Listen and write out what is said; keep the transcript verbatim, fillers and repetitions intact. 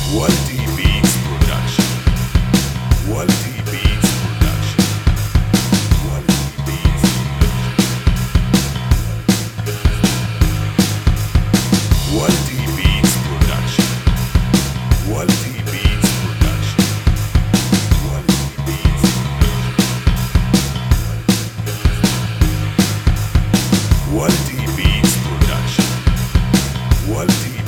Quality Beats Production. Quality Beats Production. Quality Beats Production. Quality Beats Production. Quality Beats Production. Quality Beats Production. Quality Beats Production. Quality